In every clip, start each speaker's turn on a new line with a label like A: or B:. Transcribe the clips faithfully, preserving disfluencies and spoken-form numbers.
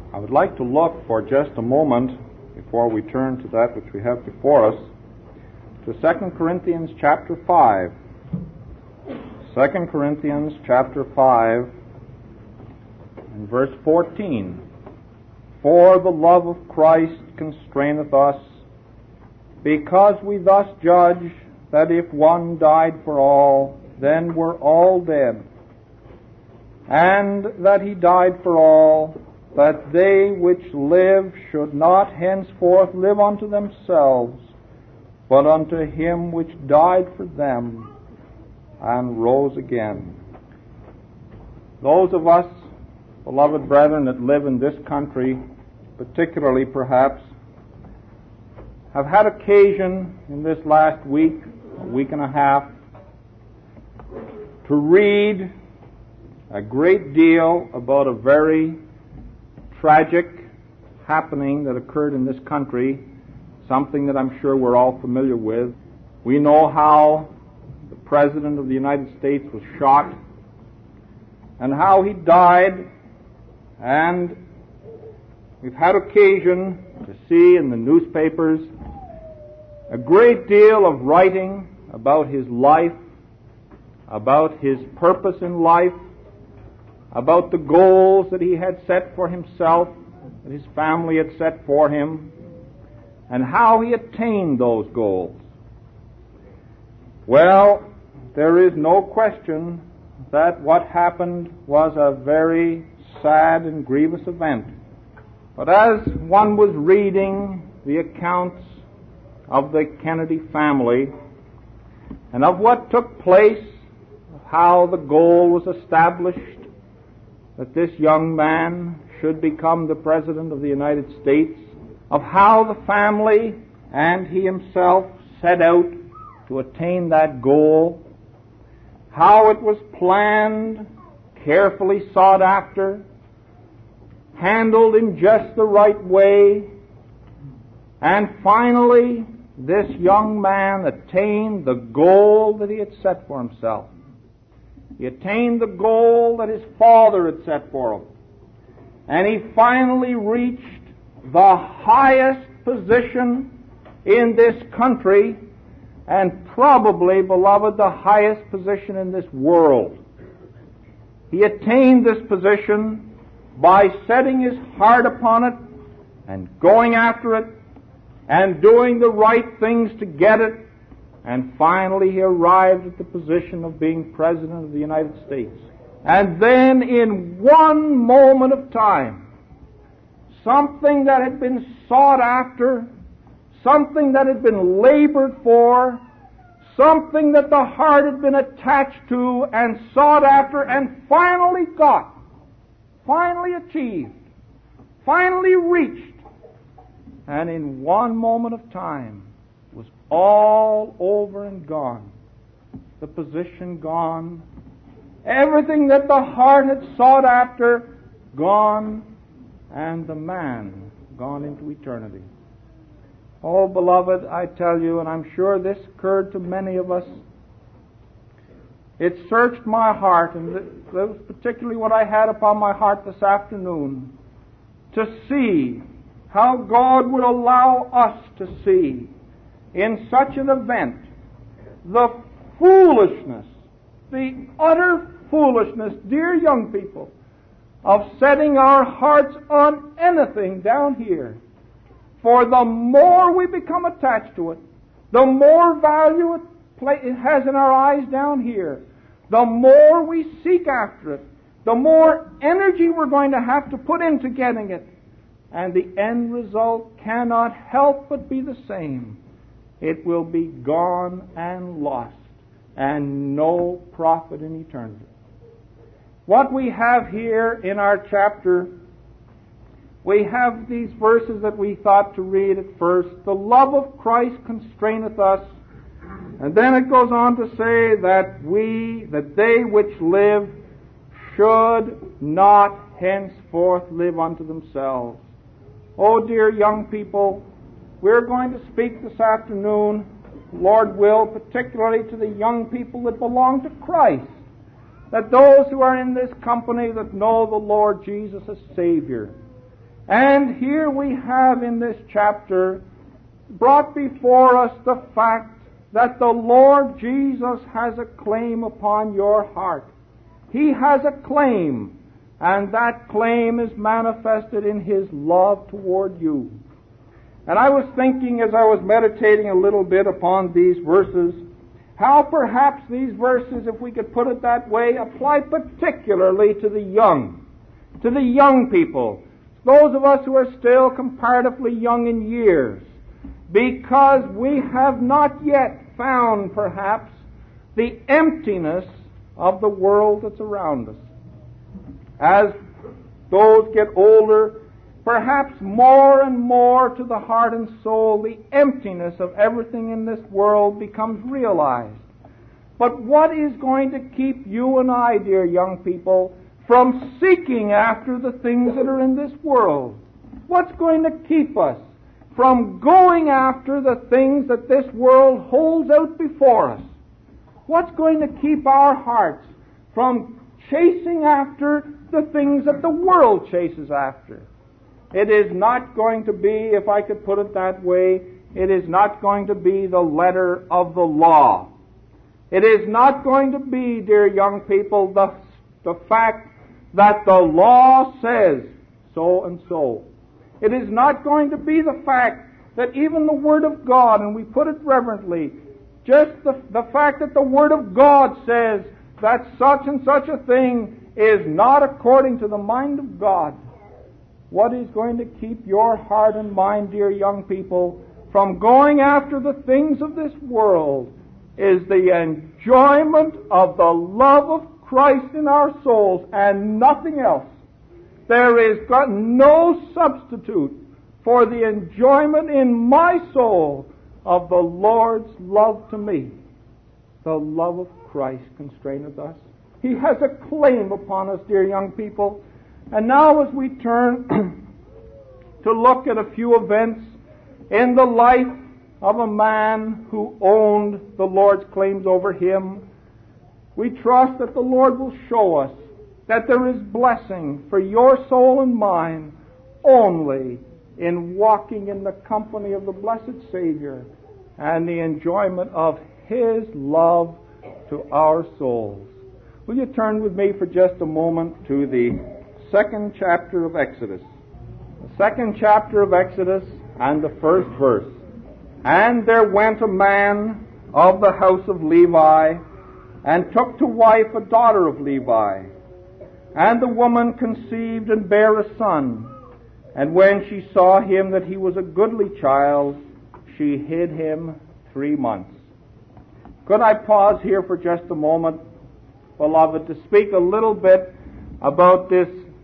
A: I would like to look for just a moment, before we turn to that which we have before us, to Second Corinthians chapter five. Second Corinthians chapter five and verse fourteen. For the love of Christ constraineth us, because we thus judge that if one died for all, then were all dead, and that he died for all, that they which live should not henceforth live unto themselves, but unto him which died for them and rose again. Those of us, beloved brethren, that live in this country, particularly perhaps, have had occasion in this last week, a week and a half, to read a great deal about a very tragic happening that occurred in this country, something that I'm sure we're all familiar with. We know how the President of the United States was shot and how he died, and we've had occasion to see in the newspapers a great deal of writing about his life, about his purpose in life, about the goals that he had set for himself, that his family had set for him, and how he attained those goals. Well, there is no question that what happened was a very sad and grievous event. But as one was reading the accounts of the Kennedy family and of what took place, of how the goal was established that this young man should become the President of the United States, of how the family and he himself set out to attain that goal, how it was planned, carefully sought after, handled in just the right way, and finally this young man attained the goal that he had set for himself. He attained the goal that his father had set for him. And he finally reached the highest position in this country, and probably, beloved, the highest position in this world. He attained this position by setting his heart upon it and going after it and doing the right things to get it. And finally he arrived at the position of being President of the United States. And then in one moment of time, something that had been sought after, something that had been labored for, something that the heart had been attached to and sought after and finally got, finally achieved, finally reached, and in one moment of time was all over and gone. The position gone. Everything that the heart had sought after gone, and the man gone into eternity. Oh, beloved, I tell you, and I'm sure this occurred to many of us, it searched my heart, and that was particularly what I had upon my heart this afternoon, to see how God would allow us to see in such an event the foolishness, the utter foolishness, dear young people, of setting our hearts on anything down here. For the more we become attached to it, the more value it, play, it has in our eyes down here, the more we seek after it, the more energy we're going to have to put into getting it. And the end result cannot help but be the same. It will be gone and lost, and no profit in eternity. What we have here in our chapter, we have these verses that we thought to read at first. The love of Christ constraineth us. And then it goes on to say that we, that they which live, should not henceforth live unto themselves. Oh, dear young people, we're going to speak this afternoon, Lord will, particularly to the young people that belong to Christ. That those who are in this company that know the Lord Jesus as Savior, And here we have in this chapter brought before us the fact that the Lord Jesus has a claim upon your heart. He has a claim, and that claim is manifested in His love toward you. And I was thinking as I was meditating a little bit upon these verses, how perhaps these verses, if we could put it that way, apply particularly to the young, to the young people, those of us who are still comparatively young in years, because we have not yet found perhaps the emptiness of the world that's around us. As those get older, perhaps more and more to the heart and soul, the emptiness of everything in this world becomes realized. But what is going to keep you and I, dear young people, from seeking after the things that are in this world? What's going to keep us from going after the things that this world holds out before us? What's going to keep our hearts from chasing after the things that the world chases after? It is not going to be, if I could put it that way, it is not going to be the letter of the law. It is not going to be, dear young people, the, the fact that the law says so and so. It is not going to be the fact that even the Word of God, and we put it reverently, just the, the fact that the Word of God says that such and such a thing is not according to the mind of God. What is going to keep your heart and mind, dear young people, from going after the things of this world is the enjoyment of the love of Christ in our souls and nothing else. There is got no substitute for the enjoyment in my soul of the Lord's love to me. The love of Christ constraineth us. He has a claim upon us, dear young people. And now as we turn to look at a few events in the life of a man who owned the Lord's claims over him, we trust that the Lord will show us that there is blessing for your soul and mine only in walking in the company of the blessed Savior and the enjoyment of His love to our souls. Will you turn with me for just a moment to the second chapter of Exodus? The second chapter of Exodus and the first verse. And there went a man of the house of Levi, and took to wife a daughter of Levi. And the woman conceived and bare a son. And when she saw him that he was a goodly child, she hid him three months. Could I pause here for just a moment, beloved, to speak a little bit about this,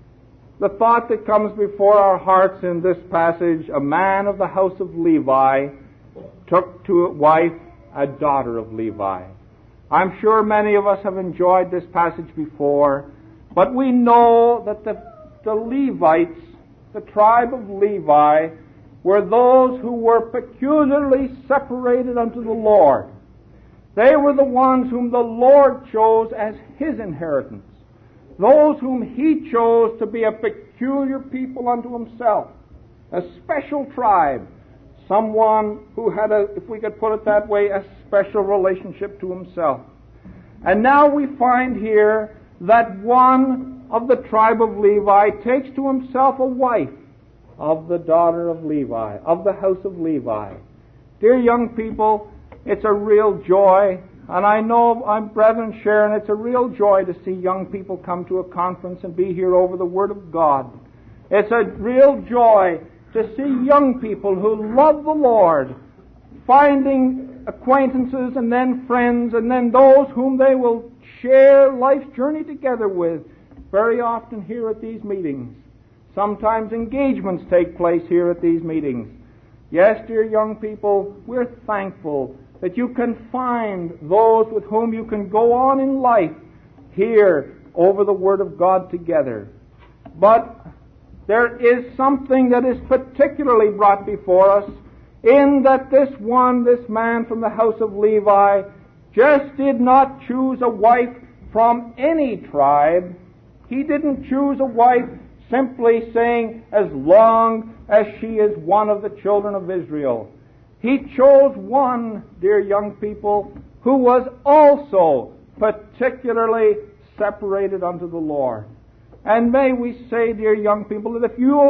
A: the thought that comes before our hearts in this passage: a man of the house of Levi took to wife a daughter of Levi. I'm sure many of us have enjoyed this passage before, but we know that the, the Levites, the tribe of Levi, were those who were peculiarly separated unto the Lord. They were the ones whom the Lord chose as His inheritance, those whom He chose to be a peculiar people unto Himself, a special tribe, someone who had a, if we could put it that way, a special relationship to Himself. And now we find here that one of the tribe of Levi takes to himself a wife of the daughter of Levi, of the house of Levi. Dear young people, it's a real joy, and I know I'm brethren Sharon, it's a real joy to see young people come to a conference and be here over the Word of God. It's a real joy to see young people who love the Lord, finding acquaintances and then friends and then those whom they will share life's journey together with, very often here at these meetings. Sometimes engagements take place here at these meetings. Yes, dear young people, we're thankful that you can find those with whom you can go on in life here over the Word of God together. But there is something that is particularly brought before us, in that this one, this man from the house of Levi, just did not choose a wife from any tribe. He didn't choose a wife simply saying, as long as she is one of the children of Israel. He chose one, dear young people, who was also particularly separated unto the Lord. And may we say, dear young people, that if you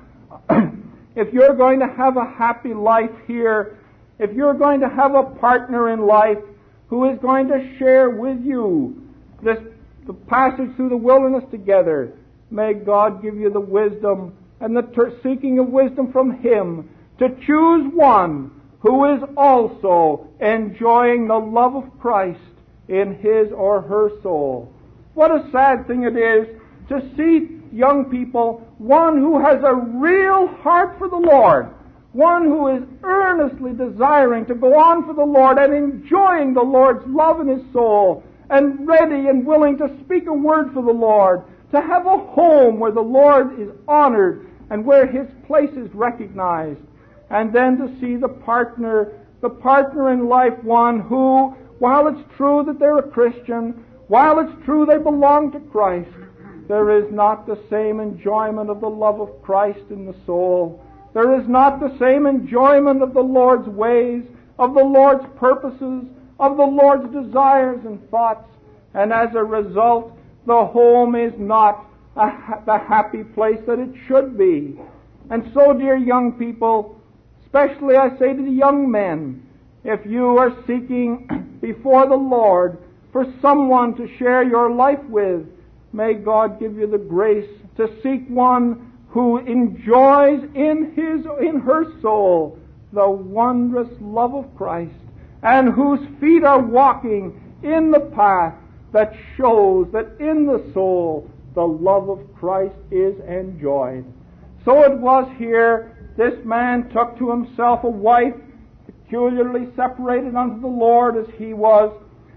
A: if you're going to have a happy life here, if you're going to have a partner in life who is going to share with you this the passage through the wilderness together, may God give you the wisdom and the ter- seeking of wisdom from Him to choose one who is also enjoying the love of Christ in his or her soul. What a sad thing it is to see young people, one who has a real heart for the Lord, one who is earnestly desiring to go on for the Lord and enjoying the Lord's love in his soul, and ready and willing to speak a word for the Lord, to have a home where the Lord is honored and where His place is recognized. And then to see the partner, the partner in life, one who, while it's true that they're a Christian, while it's true they belong to Christ, there is not the same enjoyment of the love of Christ in the soul. There is not the same enjoyment of the Lord's ways, of the Lord's purposes, of the Lord's desires and thoughts. And as a result, the home is not a ha- the happy place that it should be. And so, dear young people, especially I say to the young men, if you are seeking before the Lord for someone to share your life with, may God give you the grace to seek one who enjoys in his, in her soul the wondrous love of Christ, and whose feet are walking in the path that shows that in the soul the love of Christ is enjoyed. So it was here, this man took to himself a wife peculiarly separated unto the Lord as he was,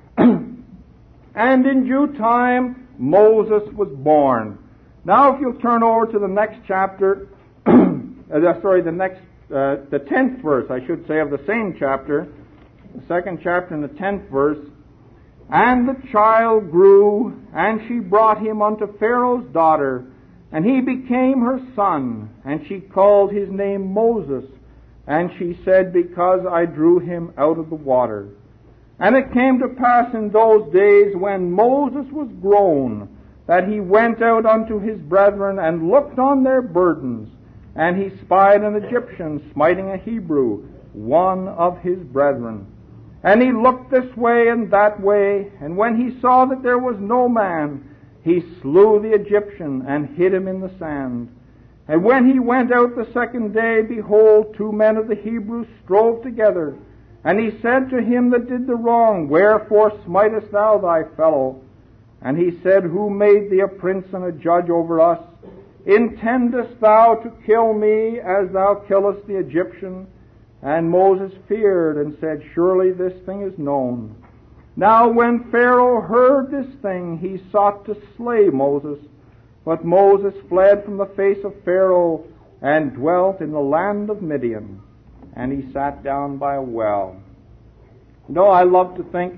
A: and in due time Moses was born. Now if you'll turn over to the next chapter, uh, sorry, the next, uh, the tenth verse, I should say, of the same chapter, the second chapter and the tenth verse. And the child grew, and she brought him unto Pharaoh's daughter, and he became her son, and she called his name Moses. And she said, because I drew him out of the water. And it came to pass in those days when Moses was grown, that he went out unto his brethren, and looked on their burdens. And he spied an Egyptian smiting a Hebrew, one of his brethren. And he looked this way and that way, and when he saw that there was no man, he slew the Egyptian and hid him in the sand. And when he went out the second day, behold, two men of the Hebrews strove together. And he said to him that did the wrong, wherefore smitest thou thy fellow? And he said, who made thee a prince and a judge over us? Intendest thou to kill me as thou killest the Egyptian? And Moses feared and said, surely this thing is known. Now when Pharaoh heard this thing, he sought to slay Moses. But Moses fled from the face of Pharaoh and dwelt in the land of Midian. And he sat down by a well. No, I love to think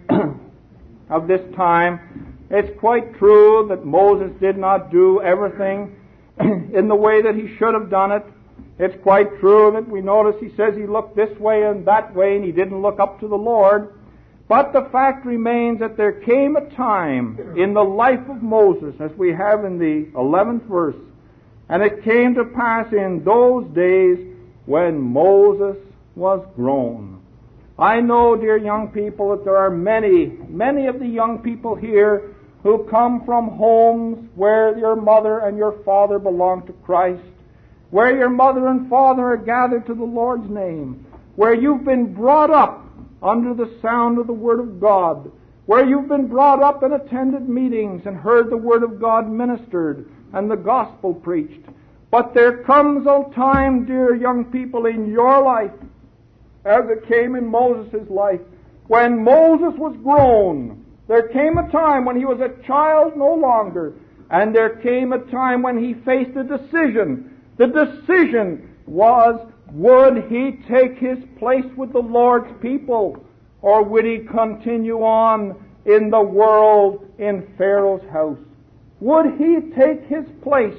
A: of this time. It's quite true that Moses did not do everything in the way that he should have done it. It's quite true that we notice he says he looked this way and that way and he didn't look up to the Lord. But the fact remains that there came a time in the life of Moses, as we have in the eleventh verse, and it came to pass in those days when Moses was grown. I know, dear young people, that there are many, many of the young people here who come from homes where your mother and your father belong to Christ, where your mother and father are gathered to the Lord's name, where you've been brought up under the sound of the Word of God, where you've been brought up and attended meetings and heard the Word of God ministered and the gospel preached. But there comes a time, dear young people, in your life, as it came in Moses' life, when Moses was grown. There came a time when he was a child no longer, and there came a time when he faced a decision. The decision was, would he take his place with the Lord's people, or would he continue on in the world in Pharaoh's house? Would he take his place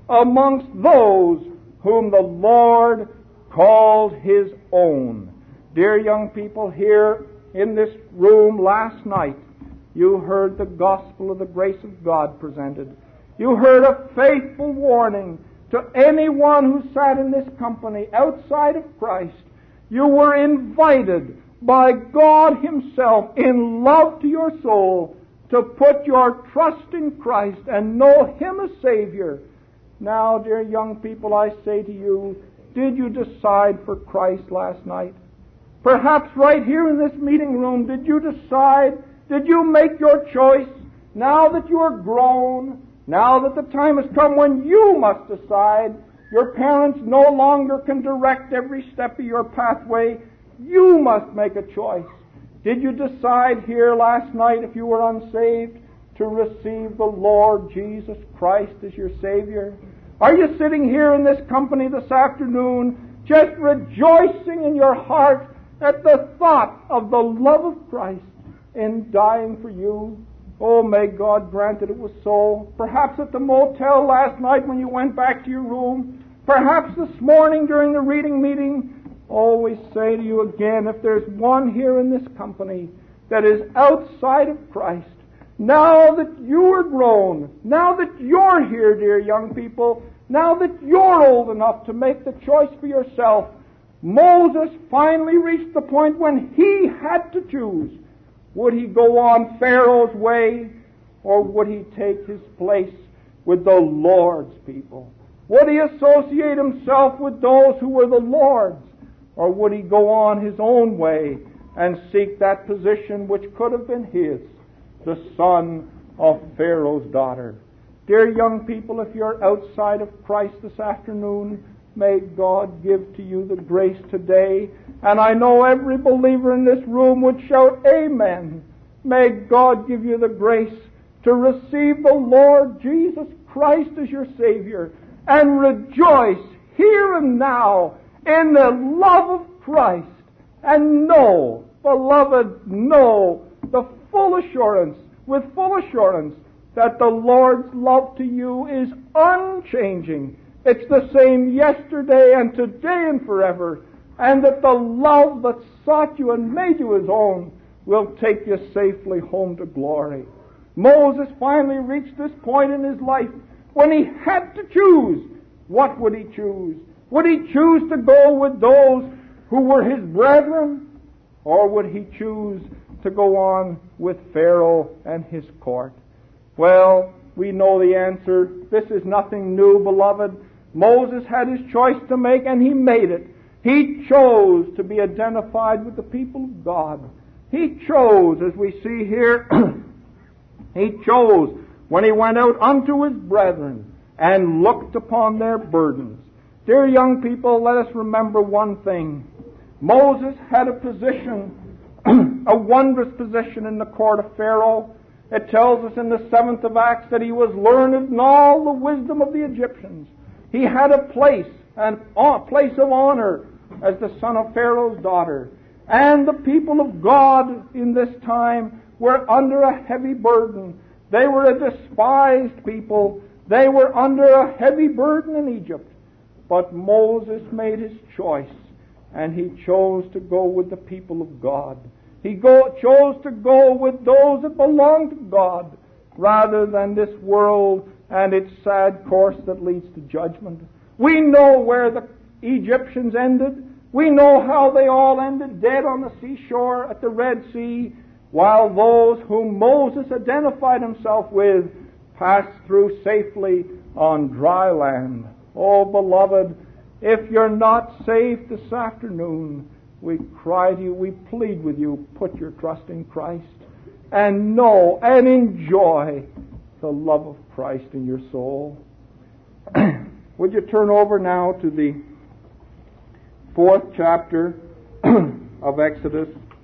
A: amongst those whom the Lord called His own. Dear young people, here in this room last night, you heard the gospel of the grace of God presented. You heard a faithful warning to anyone who sat in this company outside of Christ. You were invited by God Himself in love to your soul to put your trust in Christ and know Him as Savior. Now, dear young people, I say to you, did you decide for Christ last night? Perhaps right here in this meeting room, did you decide? Did you make your choice? Now that you are grown, now that the time has come when you must decide, your parents no longer can direct every step of your pathway. You must make a choice. Did you decide here last night, if you were unsaved, to receive the Lord Jesus Christ as your Savior? Are you sitting here in this company this afternoon just rejoicing in your heart at the thought of the love of Christ in dying for you? Oh, may God grant that it was so. Perhaps at the motel last night when you went back to your room. Perhaps this morning during the reading meeting. Always say to you again, if there's one here in this company that is outside of Christ, now that you are grown, now that you're here, dear young people, now that you're old enough to make the choice for yourself, Moses finally reached the point when he had to choose. Would he go on Pharaoh's way, or would he take his place with the Lord's people? Would he associate himself with those who were the Lord's, or would he go on his own way and seek that position which could have been his, the son of Pharaoh's daughter? Dear young people, if you're outside of Christ this afternoon, may God give to you the grace today. And I know every believer in this room would shout, Amen. May God give you the grace to receive the Lord Jesus Christ as your Savior and rejoice here and now in the love of Christ. And know, beloved, know the full assurance, with full assurance, that the Lord's love to you is unchanging. It's the same yesterday and today and forever. And that the love that sought you and made you His own will take you safely home to glory. Moses finally reached this point in his life when he had to choose. What would he choose? Would he choose to go with those who were his brethren? Or would he choose to go on with Pharaoh and his court? Well, we know the answer. This is nothing new, beloved. Moses had his choice to make, and he made it. He chose to be identified with the people of God. He chose, as we see here, he chose when he went out unto his brethren and looked upon their burdens. Dear young people, let us remember one thing. Moses had a position, a wondrous position in the court of Pharaoh. It tells us in the seventh of Acts that he was learned in all the wisdom of the Egyptians. He had a place, a place of honor as the son of Pharaoh's daughter. And the people of God in this time were under a heavy burden. They were a despised people. They were under a heavy burden in Egypt. But Moses made his choice, and he chose to go with the people of God. He go, chose to go with those that belong to God, rather than this world and its sad course that leads to judgment. We know where the Egyptians ended. We know how they all ended, dead on the seashore at the Red Sea, while those whom Moses identified himself with passed through safely on dry land. Oh, beloved, if you're not saved this afternoon, we cry to you, we plead with you, put your trust in Christ and know and enjoy the love of Christ in your soul. Would you turn over now to the fourth chapter of Exodus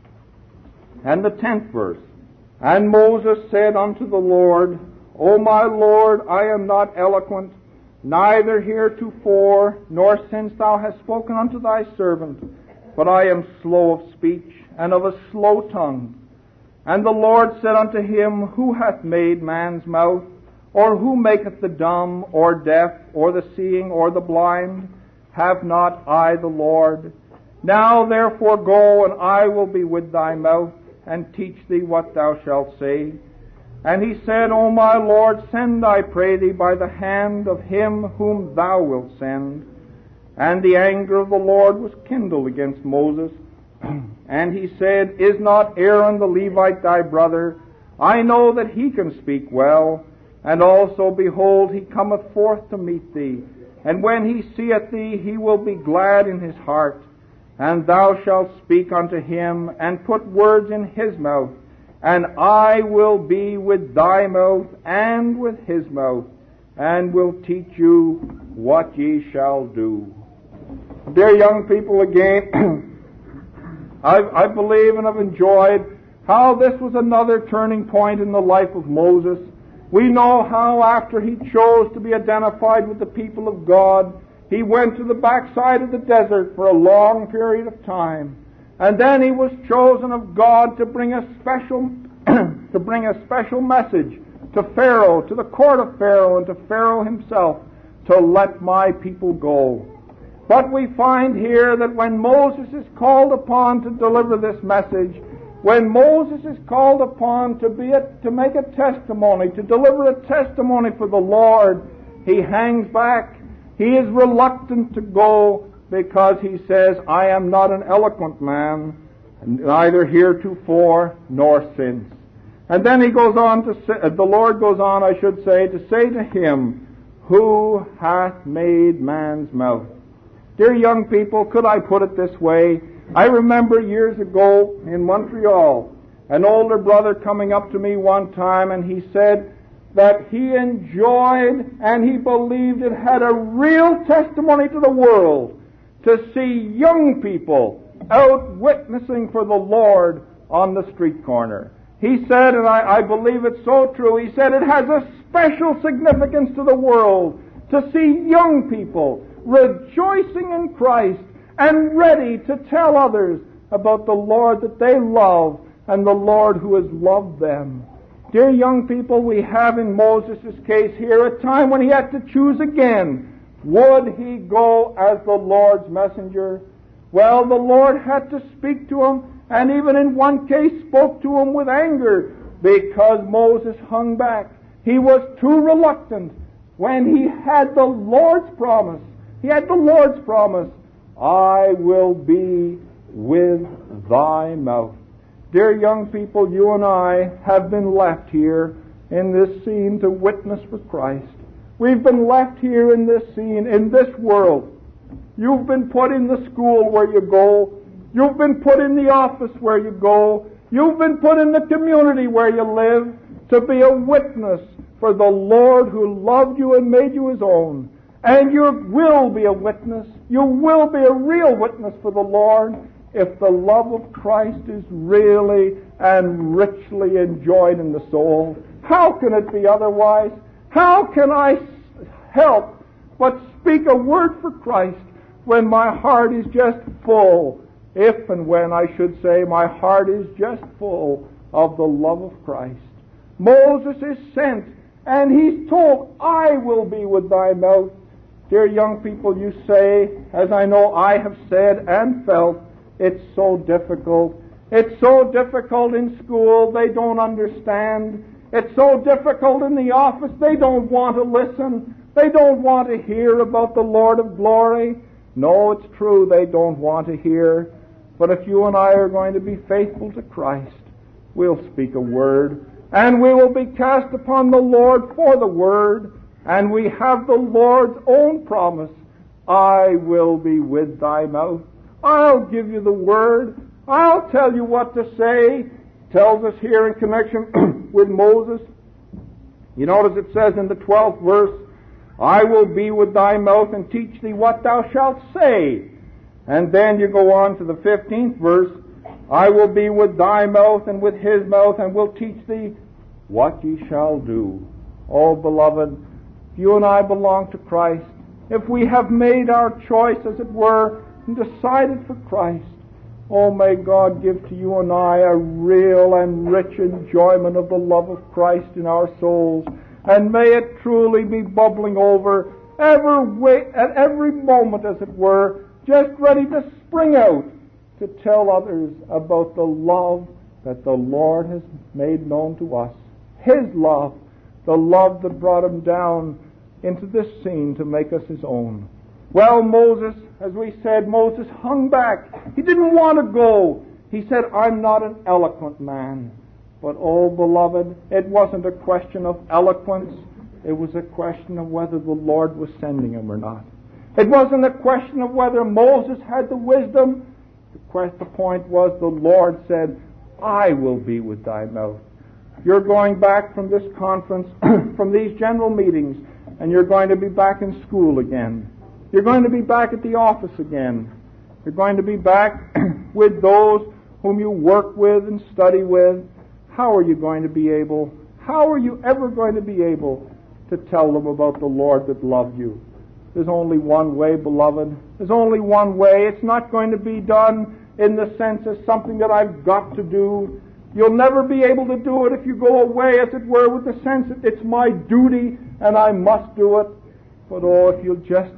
A: and the tenth verse. And Moses said unto the Lord, O my Lord, I am not eloquent, neither heretofore, nor since thou hast spoken unto thy servant, but I am slow of speech, and of a slow tongue. And the Lord said unto him, Who hath made man's mouth? Or who maketh the dumb, or deaf, or the seeing, or the blind? Have not I the Lord? Now therefore go, and I will be with thy mouth, and teach thee what thou shalt say. And he said, O my Lord, send, I pray thee, by the hand of him whom thou wilt send. And the anger of the Lord was kindled against Moses. And he said, Is not Aaron the Levite thy brother? I know that he can speak well. And also, behold, he cometh forth to meet thee. And when he seeth thee, he will be glad in his heart. And thou shalt speak unto him, and put words in his mouth. And I will be with thy mouth, and with his mouth, and will teach you what ye shall do. Dear young people, again, I, I believe and have enjoyed how this was another turning point in the life of Moses. We know how after he chose to be identified with the people of God, he went to the backside of the desert for a long period of time. And then he was chosen of God to bring a special to bring a special message to Pharaoh, to the court of Pharaoh, and to Pharaoh himself, to let my people go. But we find here that when Moses is called upon to deliver this message, when Moses is called upon to be a, to make a testimony, to deliver a testimony for the Lord, he hangs back. He is reluctant to go because he says, I am not an eloquent man, neither heretofore nor since. And then he goes on to say, the Lord goes on, I should say, to say to him, Who hath made man's mouth? Dear young people, could I put it this way? I remember years ago in Montreal, an older brother coming up to me one time, and he said that he enjoyed and he believed it had a real testimony to the world to see young people out witnessing for the Lord on the street corner. He said, and I, I believe it's so true, he said it has a special significance to the world to see young people rejoicing in Christ and ready to tell others about the Lord that they love and the Lord who has loved them. Dear young people, we have in Moses' case here a time when he had to choose again. Would he go as the Lord's messenger? Well, the Lord had to speak to him, and even in one case spoke to him with anger because Moses hung back. He was too reluctant when he had the Lord's promise. He had the Lord's promise, I will be with thy mouth. Dear young people, you and I have been left here in this scene to witness for Christ. We've been left here in this scene, in this world. You've been put in the school where you go. You've been put in the office where you go. You've been put in the community where you live to be a witness for the Lord who loved you and made you His own. And you will be a witness. You will be a real witness for the Lord if the love of Christ is really and richly enjoyed in the soul. How can it be otherwise? How can I help but speak a word for Christ when my heart is just full? If and when, I should say, my heart is just full of the love of Christ. Moses is sent, and he's told, I will be with thy mouth. Dear young people, you say, as I know I have said and felt, it's so difficult. It's so difficult in school, they don't understand. It's so difficult in the office, they don't want to listen. They don't want to hear about the Lord of glory. No, it's true, they don't want to hear. But if you and I are going to be faithful to Christ, we'll speak a word, and we will be cast upon the Lord for the word, and we have the Lord's own promise, I will be with thy mouth. I'll give you the word. I'll tell you what to say. Tells us here in connection with Moses. You notice it says in the twelfth verse, I will be with thy mouth and teach thee what thou shalt say. And then you go on to the fifteenth verse, I will be with thy mouth and with his mouth, and will teach thee what ye shall do. Oh, beloved, if you and I belong to Christ, if we have made our choice, as it were, and decided for Christ, oh, may God give to you and I a real and rich enjoyment of the love of Christ in our souls. And may it truly be bubbling over every way, at every moment, as it were, just ready to spring out to tell others about the love that the Lord has made known to us. His love, the love that brought Him down into this scene to make us His own. Well, Moses, as we said, Moses hung back. He didn't want to go. He said, I'm not an eloquent man. But, oh, beloved, it wasn't a question of eloquence. It was a question of whether the Lord was sending him or not. It wasn't a question of whether Moses had the wisdom. The, quest, the point was the Lord said, I will be with thy mouth. You're going back from this conference, from these general meetings, and you're going to be back in school again. You're going to be back at the office again. You're going to be back with those whom you work with and study with. How are you going to be able, how are you ever going to be able to tell them about the Lord that loved you? There's only one way, beloved. There's only one way. It's not going to be done in the sense as something that I've got to do. You'll never be able to do it if you go away, as it were, with the sense that it's my duty and I must do it. But oh, if you'll just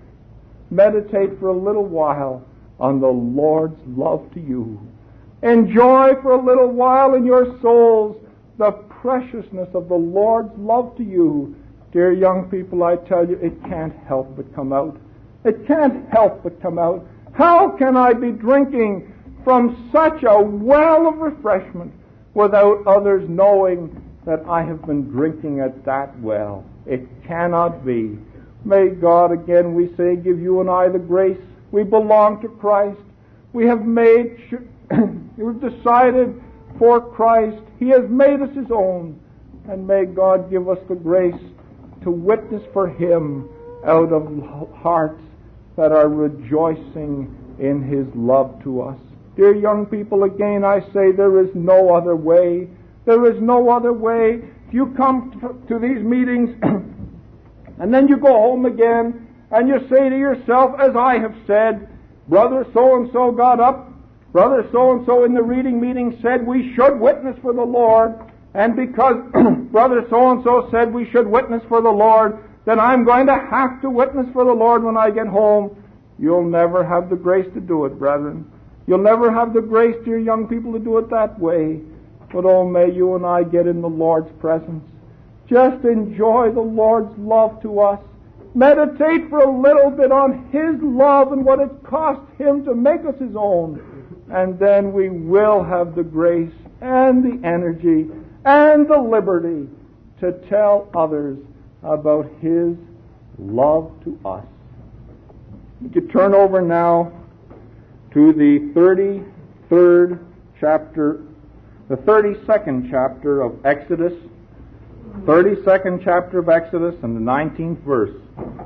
A: meditate for a little while on the Lord's love to you. Enjoy for a little while in your souls the preciousness of the Lord's love to you. Dear young people, I tell you, it can't help but come out. It can't help but come out. How can I be drinking from such a well of refreshment without others knowing that I have been drinking at that well? It cannot be. May God, again we say, give you and I the grace. We belong to Christ. We have made, we've decided for Christ. He has made us His own. And may God give us the grace to witness for Him out of hearts that are rejoicing in His love to us. Dear young people, again I say there is no other way. There is no other way. If you come to, to these meetings and then you go home again and you say to yourself, as I have said, Brother so-and-so got up, Brother so-and-so in the reading meeting said we should witness for the Lord, and because Brother so-and-so said we should witness for the Lord, then I'm going to have to witness for the Lord when I get home. You'll never have the grace to do it, brethren. You'll never have the grace, dear young people, to do it that way. But oh, may you and I get in the Lord's presence. Just enjoy the Lord's love to us. Meditate for a little bit on His love and what it cost Him to make us His own. And then we will have the grace and the energy and the liberty to tell others about His love to us. We could turn over now to the thirty-third chapter, the thirty-second chapter of Exodus, thirty-second chapter of Exodus and the nineteenth verse.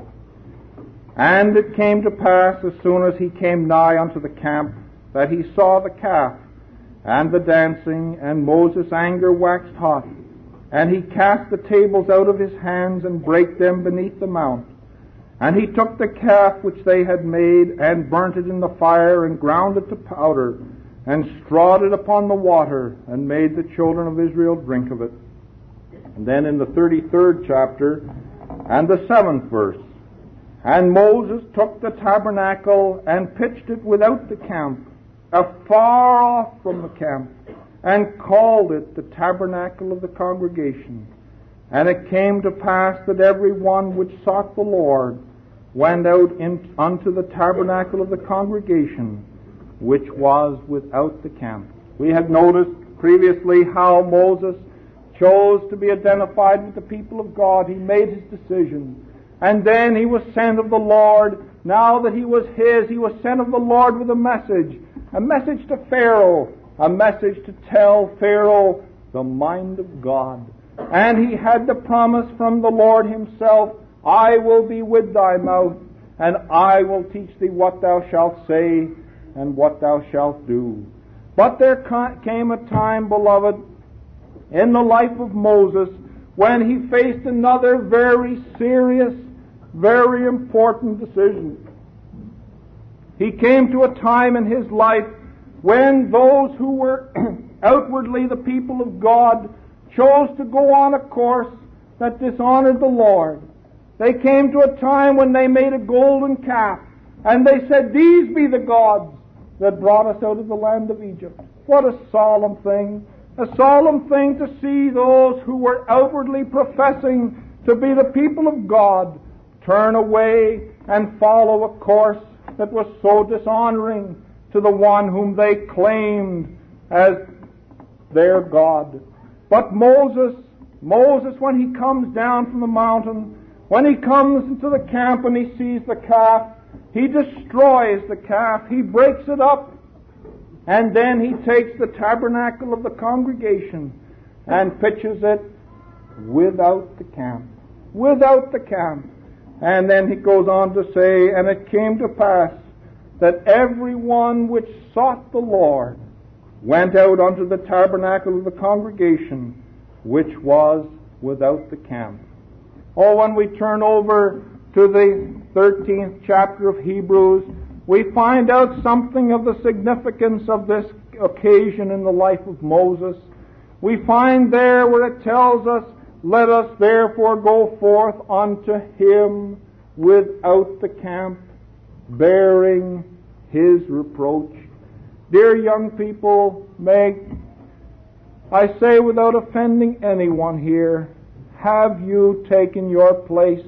A: And it came to pass, as soon as he came nigh unto the camp, that he saw the calf and the dancing, and Moses' anger waxed hot. And he cast the tables out of his hands and brake them beneath the mount. And he took the calf which they had made, and burnt it in the fire, and ground it to powder, and strawed it upon the water, and made the children of Israel drink of it. And then in the thirty-third chapter, and the seventh verse, and Moses took the tabernacle, and pitched it without the camp, afar off from the camp, and called it the tabernacle of the congregation. And it came to pass that every one which sought the Lord went out in, unto the tabernacle of the congregation, which was without the camp. We had noticed previously how Moses chose to be identified with the people of God. He made his decision. And then he was sent of the Lord. Now that he was his, he was sent of the Lord with a message. A message to Pharaoh. A message to tell Pharaoh the mind of God. And he had the promise from the Lord Himself, I will be with thy mouth, and I will teach thee what thou shalt say and what thou shalt do. But there came a time, beloved, in the life of Moses, when he faced another very serious, very important decision. He came to a time in his life when those who were outwardly the people of God chose to go on a course that dishonored the Lord. They came to a time when they made a golden calf, and they said, "These be the gods that brought us out of the land of Egypt." What a solemn thing. A solemn thing to see those who were outwardly professing to be the people of God turn away and follow a course that was so dishonoring to the one whom they claimed as their God. But Moses, Moses, when he comes down from the mountain, when he comes into the camp and he sees the calf, he destroys the calf, he breaks it up, and then he takes the tabernacle of the congregation and pitches it without the camp. Without the camp. And then he goes on to say, "And it came to pass that every one which sought the Lord went out unto the tabernacle of the congregation, which was without the camp." Oh, when we turn over to the thirteenth chapter of Hebrews, we find out something of the significance of this occasion in the life of Moses. We find there where it tells us, "Let us therefore go forth unto him without the camp, bearing his reproach." Dear young people, may I say without offending anyone here, have you taken your place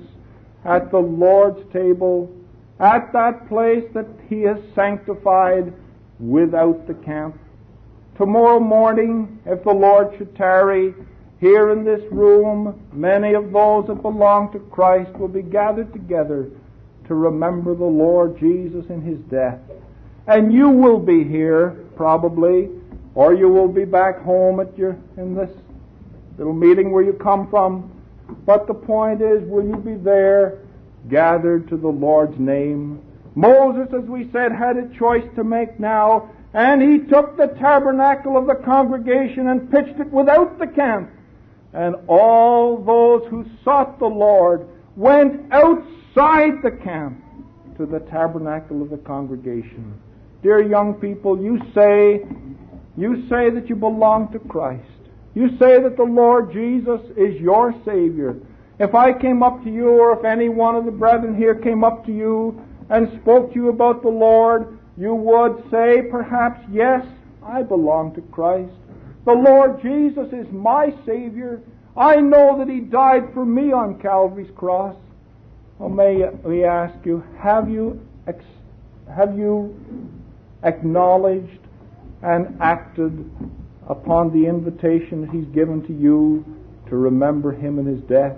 A: at the Lord's table, at that place that he has sanctified without the camp? Tomorrow morning, if the Lord should tarry, here in this room, many of those that belong to Christ will be gathered together to remember the Lord Jesus in his death. And you will be here, probably, or you will be back home at your in this little meeting where you come from. But the point is, will you be there, gathered to the Lord's name? Moses, as we said, had a choice to make now, and he took the tabernacle of the congregation and pitched it without the camp. And all those who sought the Lord went outside the camp to the tabernacle of the congregation. Dear young people, you say, you say that you belong to Christ. You say that the Lord Jesus is your Savior. If I came up to you, or if any one of the brethren here came up to you and spoke to you about the Lord, you would say, perhaps, "Yes, I belong to Christ. The Lord Jesus is my Savior. I know that he died for me on Calvary's cross." Well, may we ask you, have you have you acknowledged and acted upon the invitation that he's given to you to remember him in his death?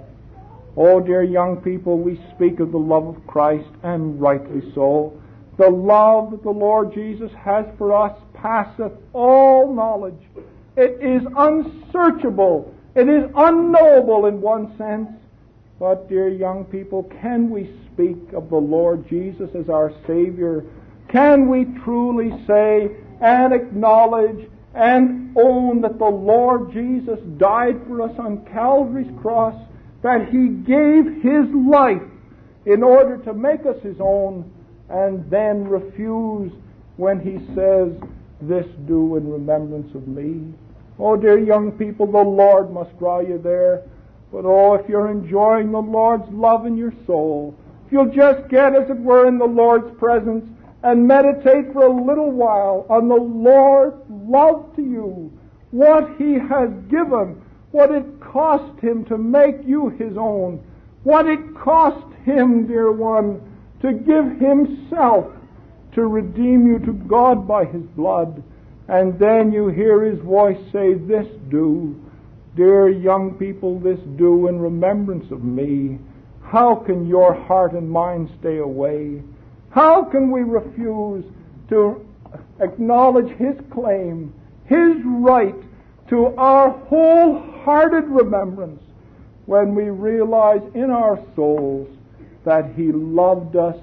A: Oh, dear young people, we speak of the love of Christ, and rightly so. The love that the Lord Jesus has for us passeth all knowledge. It is unsearchable. It is unknowable in one sense. But, dear young people, can we speak of the Lord Jesus as our Savior? Can we truly say and acknowledge and own that the Lord Jesus died for us on Calvary's cross, that he gave his life in order to make us his own, and then refuse when he says, "This do in remembrance of me"? Oh, dear young people, the Lord must draw you there. But oh, if you're enjoying the Lord's love in your soul, if you'll just get, as it were, in the Lord's presence and meditate for a little while on the Lord's love to you, what he has given, what it cost him to make you his own, what it cost him, dear one, to give himself to redeem you to God by his blood. And then you hear his voice say, "This do." Dear young people, this do in remembrance of me. How can your heart and mind stay away? How can we refuse to acknowledge his claim, his right to our wholehearted remembrance, when we realize in our souls that he loved us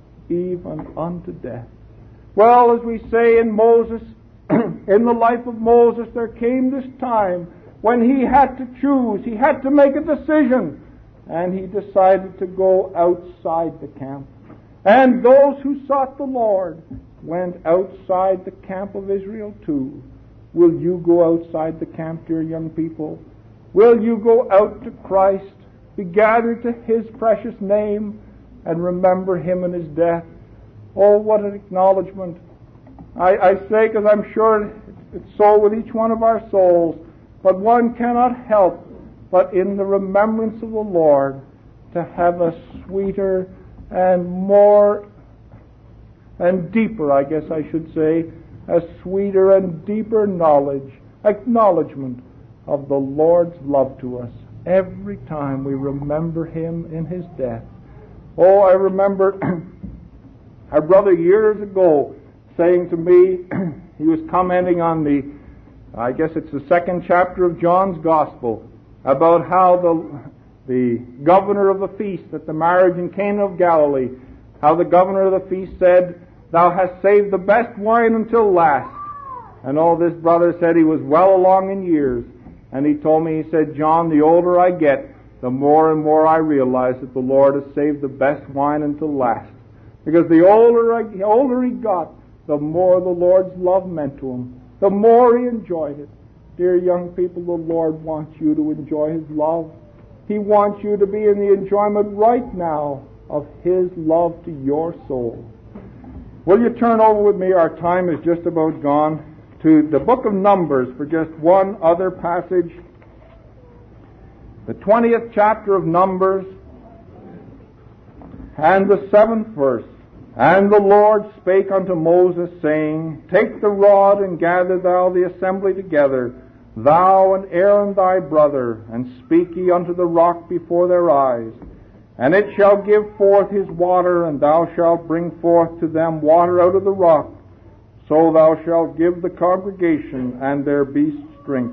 A: even unto death? Well, as we say in Moses, in the life of Moses, there came this time when he had to choose, he had to make a decision, and he decided to go outside the camp. And those who sought the Lord went outside the camp of Israel too. Will you go outside the camp, dear young people? Will you go out to Christ? be gathered to His precious name and remember Him in His death. Oh, what an acknowledgement. I, I say because I'm sure it's so with each one of our souls, but one cannot help but in the remembrance of the Lord to have a sweeter and more and deeper, I guess I should say, a sweeter and deeper knowledge, acknowledgement of the Lord's love to us every time we remember Him in His death. Oh, I remember our brother years ago saying to me, he was commenting on the, I guess it's the second chapter of John's Gospel, about how the the governor of the feast at the marriage in Cana of Galilee, how the governor of the feast said, "Thou hast saved the best wine until last." And oh, this brother said he was well along in years, and he told me, he said, "John, the older I get, the more and more I realize that the Lord has saved the best wine until last." Because the older, I, the older he got, the more the Lord's love meant to him, the more he enjoyed it. Dear young people, the Lord wants you to enjoy His love. He wants you to be in the enjoyment right now of His love to your soul. Will you turn over with me, our time is just about gone, to the book of Numbers for just one other passage. The twentieth chapter of Numbers and the seventh verse. "And the Lord spake unto Moses, saying, Take the rod, and gather thou the assembly together, thou and Aaron thy brother, and speak ye unto the rock before their eyes. And it shall give forth his water, and thou shalt bring forth to them water out of the rock. So thou shalt give the congregation and their beasts drink.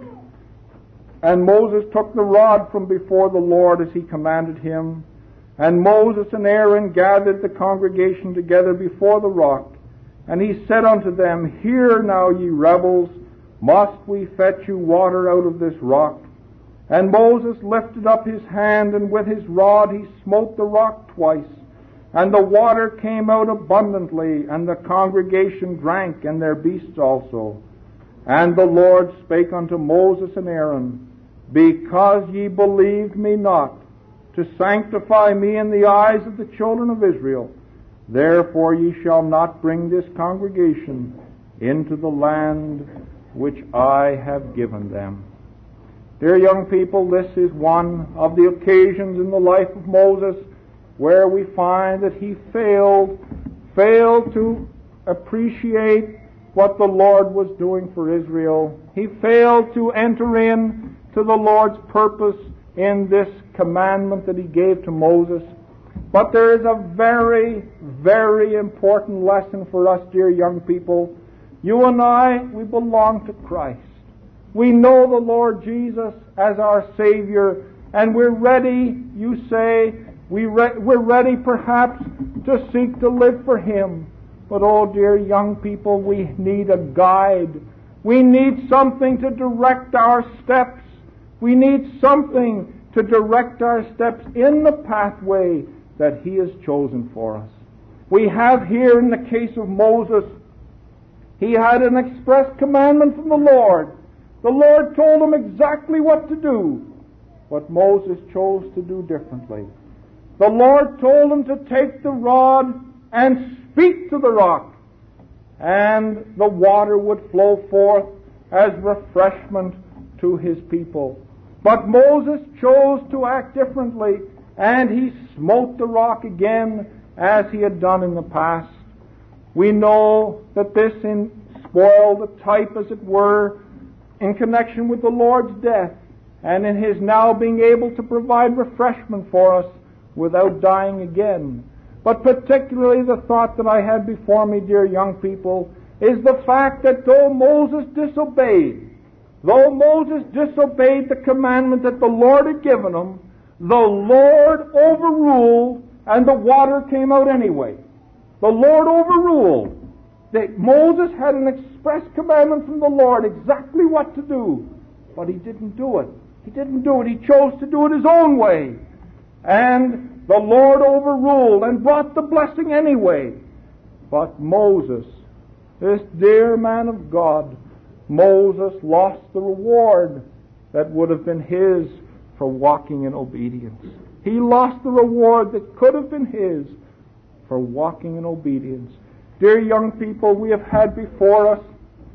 A: And Moses took the rod from before the Lord as he commanded him. And Moses and Aaron gathered the congregation together before the rock. And he said unto them, Hear now, ye rebels, must we fetch you water out of this rock? And Moses lifted up his hand, and with his rod he smote the rock twice. And the water came out abundantly, and the congregation drank, and their beasts also. And the Lord spake unto Moses and Aaron, Because ye believed me not, to sanctify me in the eyes of the children of Israel, therefore ye shall not bring this congregation into the land which I have given them. Dear young people, this is one of the occasions in the life of Moses where we find that he failed, failed to appreciate what the Lord was doing for Israel. He failed to enter in to the Lord's purpose in this commandment that he gave to Moses. But there is a very, very important lesson for us, dear young people. You and I, we belong to Christ. We know the Lord Jesus as our Savior, and we're ready, you say, we re- we're ready perhaps to seek to live for Him. But oh dear young people, we need a guide. We need something to direct our steps. We need something to direct our steps in the pathway that He has chosen for us. We have here in the case of Moses, he had an express commandment from the Lord. The Lord told him exactly what to do, but Moses chose to do differently. The Lord told him to take the rod and speak to the rock, and the water would flow forth as refreshment to His people. But Moses chose to act differently, and he smote the rock again as he had done in the past. We know that this in spoiled the type, as it were, in connection with the Lord's death, and in His now being able to provide refreshment for us without dying again. But particularly the thought that I had before me, dear young people, is the fact that though Moses disobeyed, though Moses disobeyed the commandment that the Lord had given him, the Lord overruled, and the water came out anyway. The Lord overruled. That Moses had an express commandment from the Lord exactly what to do, but he didn't do it. He didn't do it. He chose to do it his own way. And the Lord overruled and brought the blessing anyway. But Moses, this dear man of God, Moses lost the reward that would have been his for walking in obedience. He lost the reward that could have been his for walking in obedience. Dear young people, we have had before us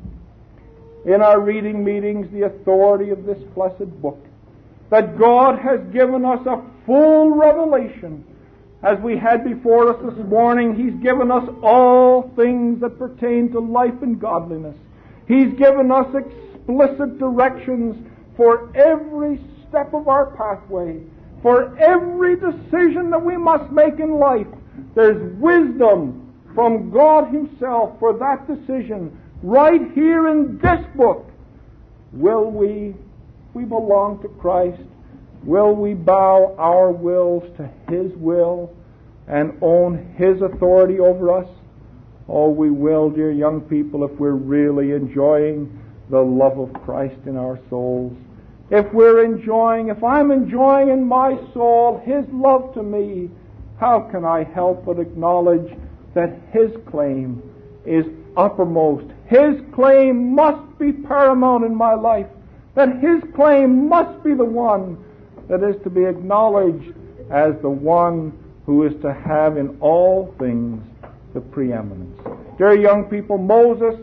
A: in our reading meetings the authority of this blessed book, that God has given us a full revelation. As we had before us this morning, He's given us all things that pertain to life and godliness. He's given us explicit directions for every step of our pathway, for every decision that we must make in life. There's wisdom from God Himself for that decision right here in this book. Will we, if we belong to Christ, will we bow our wills to His will and own His authority over us? Oh, we will, dear young people, if we're really enjoying the love of Christ in our souls. If we're enjoying, if I'm enjoying in my soul His love to me, how can I help but acknowledge that His claim is uppermost? His claim must be paramount in my life. That His claim must be the one that is to be acknowledged as the one who is to have in all things the preeminence. Dear young people, Moses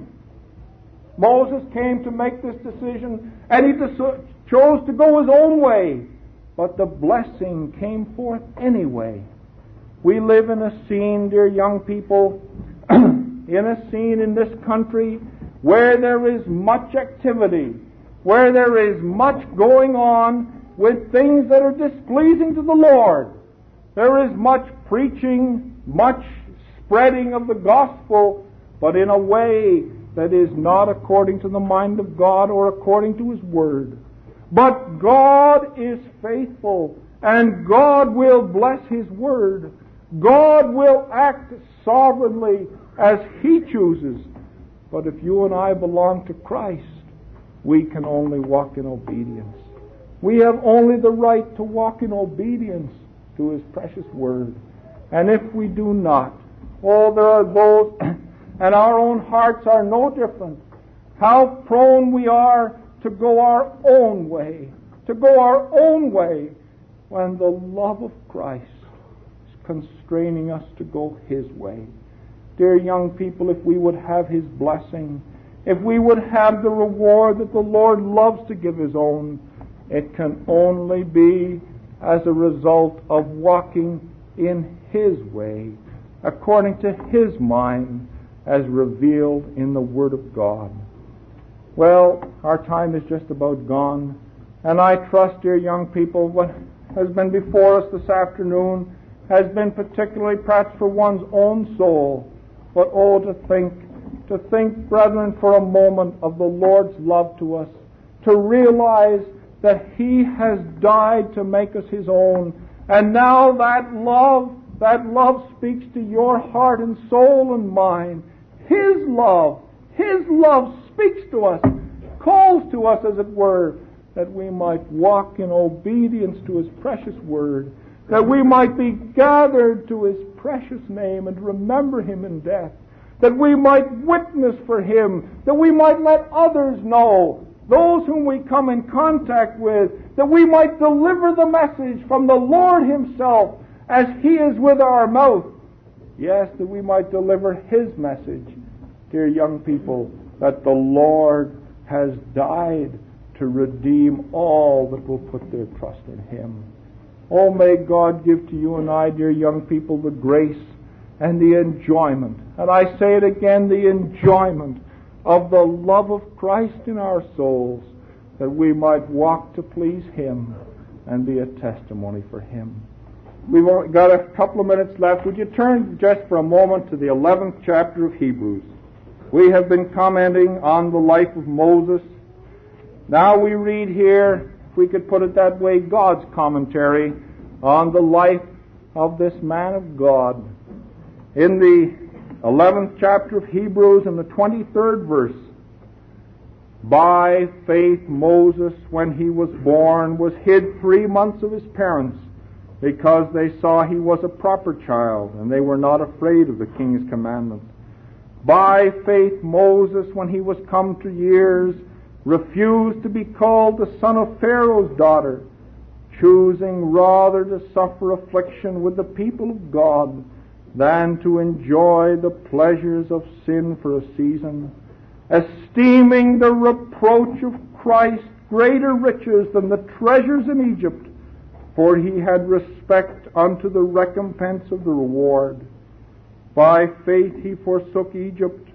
A: Moses came to make this decision, and he chose to go his own way, but the blessing came forth anyway. We live in a scene, dear young people, in a scene in this country where there is much activity, where there is much going on with things that are displeasing to the Lord. There is much preaching, much spreading of the gospel, but in a way that is not according to the mind of God or according to His Word. But God is faithful, and God will bless His Word. God will act sovereignly as He chooses. But if you and I belong to Christ, we can only walk in obedience. We have only the right to walk in obedience to His precious Word. And if we do not, oh, there are those, and our own hearts are no different, how prone we are to go our own way, to go our own way, when the love of Christ is constraining us to go His way. Dear young people, if we would have His blessing, if we would have the reward that the Lord loves to give His own, it can only be as a result of walking in His way, according to His mind, as revealed in the Word of God. Well, our time is just about gone, and I trust, dear young people, what has been before us this afternoon has been particularly perhaps for one's own soul. But oh, to think, to think, brethren, for a moment of the Lord's love to us, to realize that He has died to make us His own, and now that love, that love speaks to your heart and soul and mind. His love, His love speaks to us, calls to us, as it were, that we might walk in obedience to His precious Word, that we might be gathered to His precious name and remember Him in death, that we might witness for Him, that we might let others know, those whom we come in contact with, that we might deliver the message from the Lord Himself as He is with our mouth. Yes, that we might deliver His message, dear young people, that the Lord has died to redeem all that will put their trust in Him. Oh, may God give to you and I, dear young people, the grace and the enjoyment, and I say it again, the enjoyment of the love of Christ in our souls, that we might walk to please Him and be a testimony for Him. We've got a couple of minutes left. Would you turn just for a moment to the eleventh chapter of Hebrews? We have been commenting on the life of Moses. Now we read here, if we could put it that way, God's commentary on the life of this man of God. In the eleventh chapter of Hebrews, in the twenty-third verse, by faith Moses, when he was born, was hid three months of his parents, because they saw he was a proper child, and they were not afraid of the king's commandment. By faith Moses, when he was come to years, refused to be called the son of Pharaoh's daughter, choosing rather to suffer affliction with the people of God than to enjoy the pleasures of sin for a season, esteeming the reproach of Christ greater riches than the treasures in Egypt, for he had respect unto the recompense of the reward. By faith he forsook Egypt,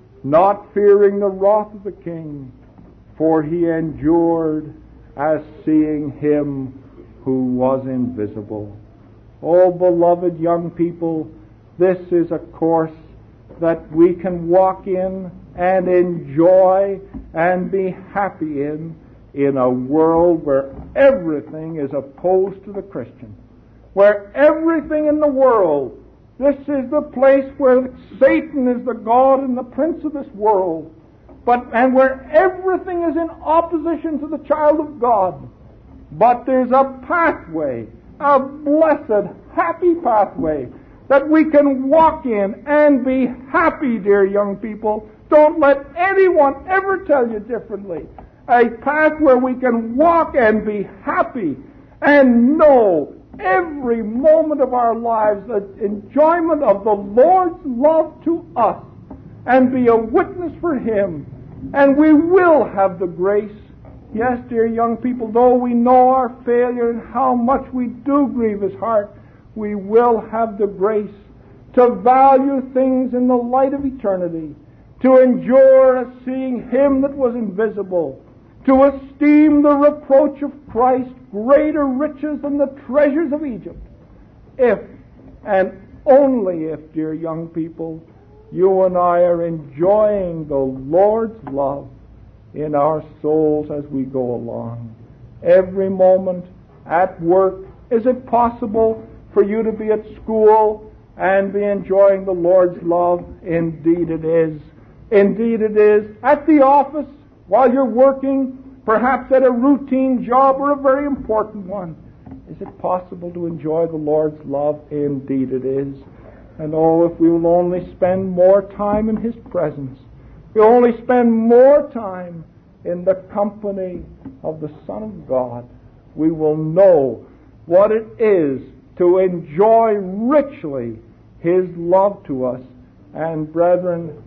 A: not fearing the wrath of the king, for he endured as seeing him who was invisible. Oh, beloved young people, this is a course that we can walk in and enjoy and be happy in, in a world where everything is opposed to the Christian, where everything in the world, this is the place where Satan is the God and the prince of this world, but and where everything is in opposition to the child of God. But there's a pathway, a blessed, happy pathway that we can walk in and be happy, dear young people. Don't let anyone ever tell you differently. A path where we can walk and be happy and know every moment of our lives the enjoyment of the Lord's love to us and be a witness for Him. And we will have the grace. Yes, dear young people, though we know our failure and how much we do grieve His heart, we will have the grace to value things in the light of eternity, to endure as seeing Him that was invisible, to esteem the reproach of Christ greater riches than the treasures of Egypt, if and only if, dear young people, you and I are enjoying the Lord's love in our souls as we go along. Every moment at work, is it possible for you to be at school and be enjoying the Lord's love? Indeed it is. Indeed it is. At the office, while you're working, perhaps at a routine job or a very important one, is it possible to enjoy the Lord's love? Indeed it is. And oh, if we will only spend more time in His presence, we only spend more time in the company of the Son of God, we will know what it is to enjoy richly His love to us. And brethren,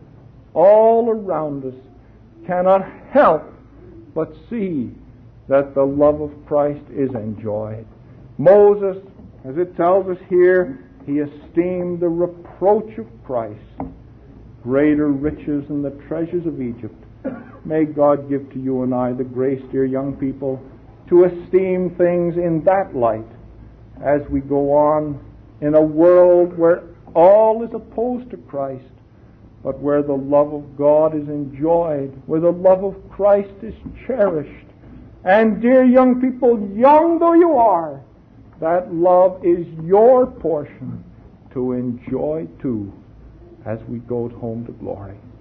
A: all around us cannot help but see that the love of Christ is enjoyed. Moses, as it tells us here, he esteemed the reproach of Christ greater riches than the treasures of Egypt. May God give to you and I the grace, dear young people, to esteem things in that light as we go on in a world where all is opposed to Christ, but where the love of God is enjoyed, where the love of Christ is cherished. And dear young people, young though you are, that love is your portion to enjoy too as we go home to glory.